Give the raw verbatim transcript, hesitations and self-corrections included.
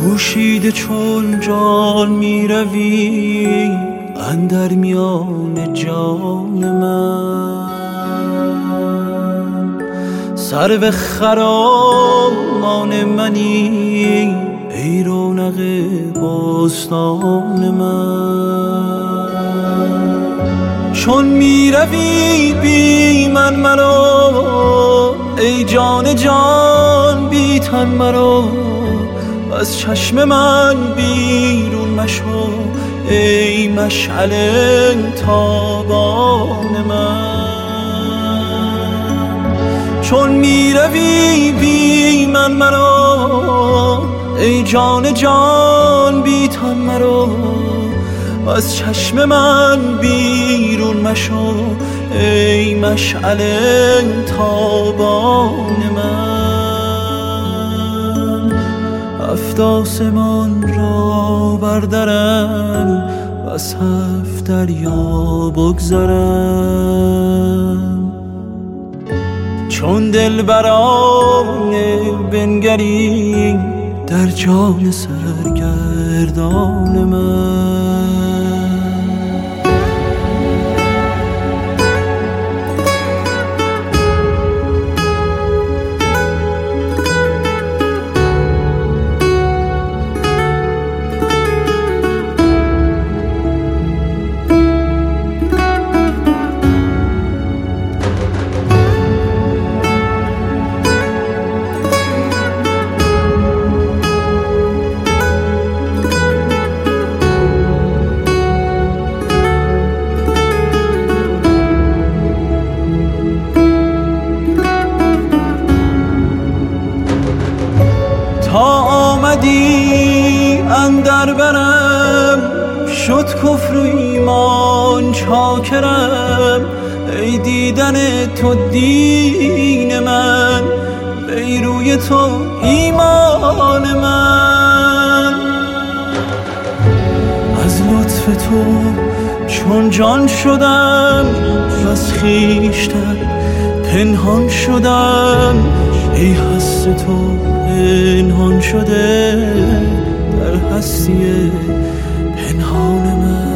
پوشیده چون جان می روی اندر میان جان من، سرو خرامان منی ای رونق بستان من. چون می روی بی من مرا ای جان جان بی تن مرا، از چشم من بیرون مشو ای مشعل تابان من. چون می روی بی من مرا ای جان جان بی تن مرا، از چشم من بیرون مشو ای مشعل تابان من. هفت آسمان را بردرم و از هفت دریا بگذرم، چون دلبران بنگری در جان سرگردان من. تا آمدی اندر برم شد کفر و ایمان چاکرم، ای دیدن تو دین من ای روی تو ایمان من. از لطف تو چون جان شدم از خویشتن پنهان شدم، ای هست تو پنهان شده در هستی پنهان من.